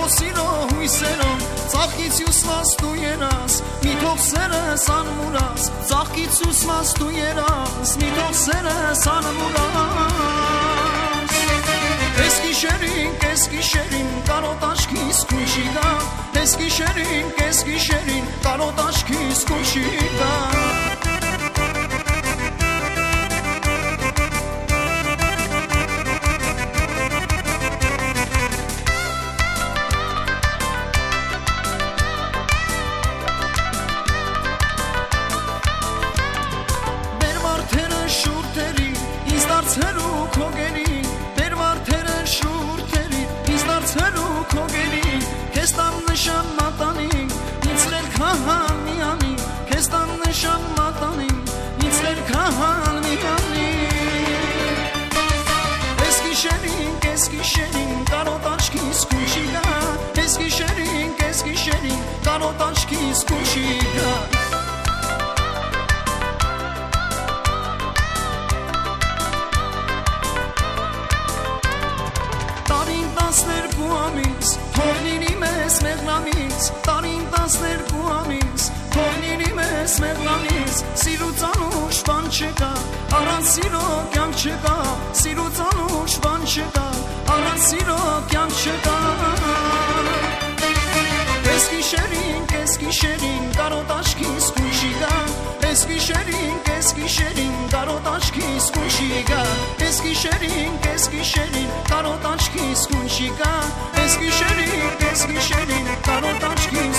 սիրո հույսերով ծաղկից ուսված դու երաս մի թող սերս անմուրաս ծաղկից ուսված դու երաս մի թող սերս անմուրաս Ես գիշերին կարոտ աչքիս քուշի գա Ես գիշերին կարոտ աչքիս քուշի գա Կարոտ աչքիս քուշի գա Տարին 12 ամիս թող լինի մեզ մեղնամից Տարին 12 ամիս թող լինի մեզ մեղնամից Սիրուց անուշ բան չկա առանց սիրո կյանք չկա Սիրուց անուշ բան չկա առանց սիրո կյանք չկա Ես գիշերին կարոտ աչքիս քուշի գա Ես գիշերին կարոտ աչքիս քուշի գա Ես գիշերին կարոտ աչքիս քուշի գա Ես գիշերին կարոտ աչքիս